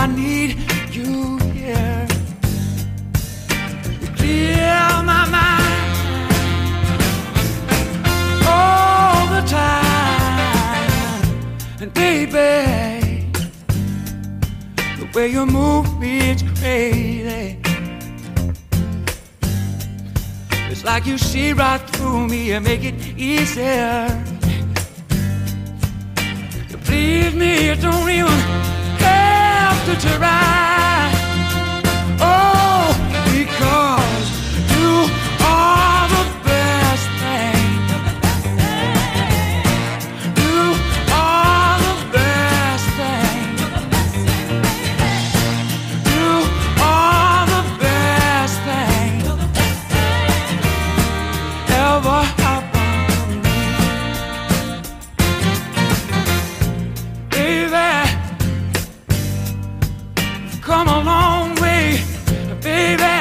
I need you here. You clear my mind all the time. And baby, the way you move me, it's crazy. It's like you see right through me and make it easier. You please me, you don't even have to try. Oh, because you are the best thing. You are the best thing. You are the best thing ever happened to me. Baby, come a long way, baby.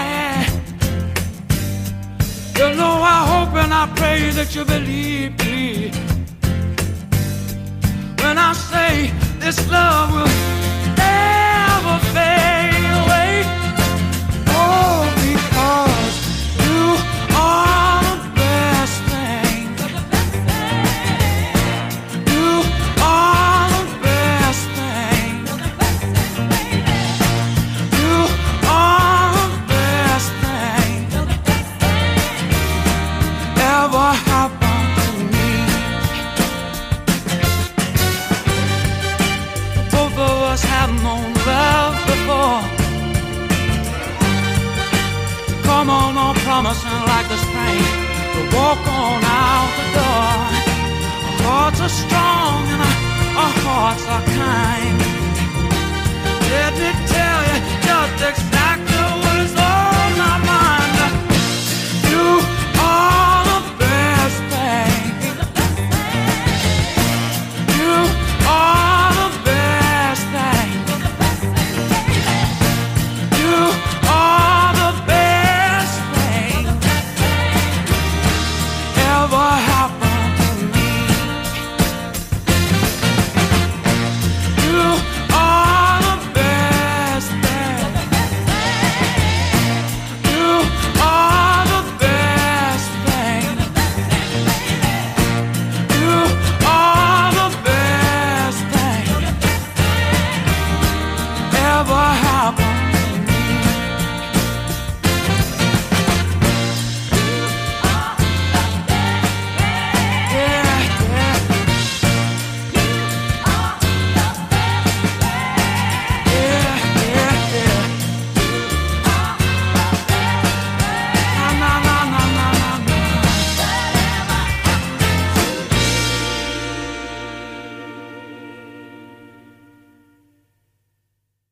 You know I hope and I pray that you believe me when I say this love will never fade away. Oh, because you are the best thing. You are the best thing. You are the best thing ever happened to me. Both of us have known love before. Come on, promising like the spring to walk on out the door.